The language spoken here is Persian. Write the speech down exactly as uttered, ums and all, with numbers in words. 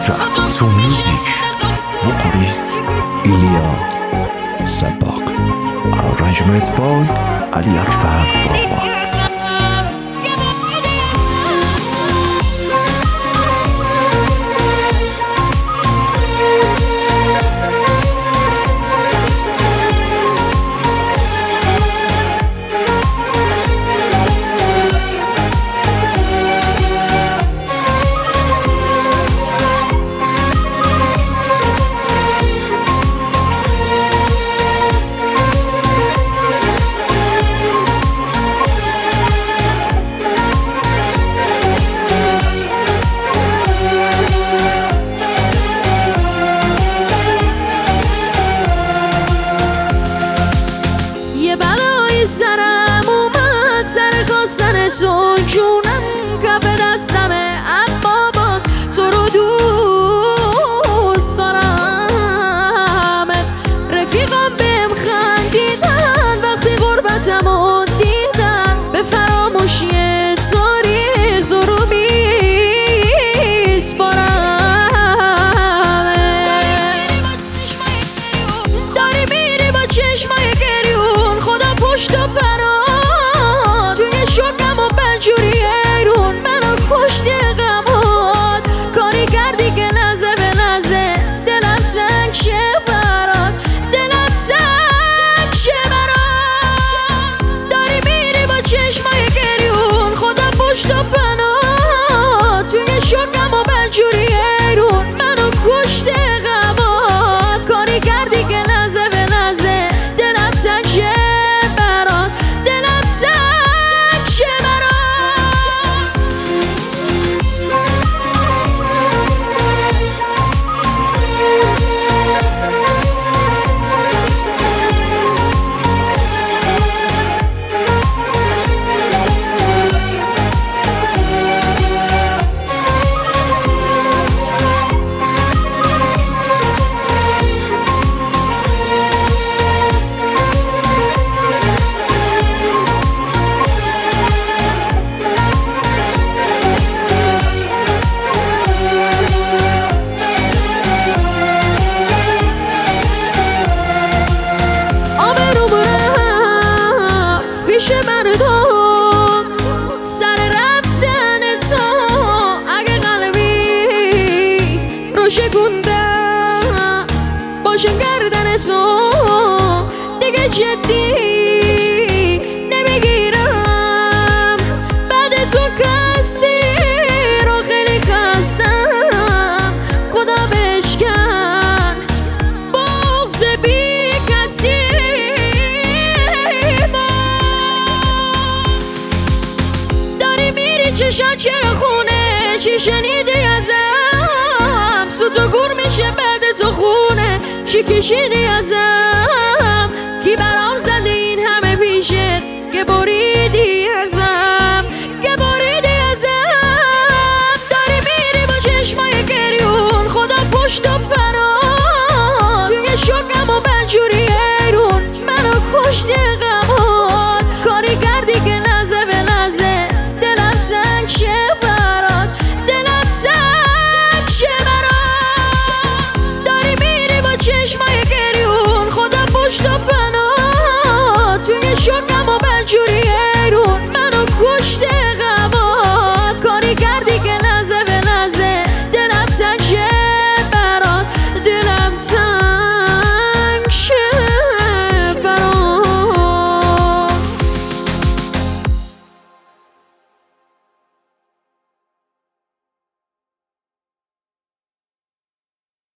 Trap to music. Vocalist ایلیا سباق. Arrangement by علی اکبر بابا. سرم اومد سر خواستن تو، جونم کف دستمه اما باز تو رو دوست دارم. رفیقم بهم خندیدن وقتی غربتمو دیدن، به فراموشی تاریخ تو رو میسپارم. داری میری با چشمای گریون، خدا پشت و پناه توی شکم و بنجوری ایرون منو کشتی غمات. کاری کردی که لحظه به لحظه دلم تنگ شه برات، دلم تنگ شه برات. داری میری با چشمای گریون، خدا پشت و پناه توی شکم و بنجوری ایرون منو کشتی غمات. کاری کردی که لحظه به لحظه دلم تنگ شه برات، دلم تنگ شه برات. پیش مردم سر رفتن تو، اگه قلبی رو شکوندم باشه گردن تو، دیگه جدی نمیگیرم بعد تو کسی رو خیلی خستم. خدا بشکن بغض بی کسی. چشات چرا خونه، چی شنیدی ازم؟ سوت و گور میشه بعد تو خونه، چی کشیدی ازم؟ کی برام زده این همه پیشت که بریدی ازم؟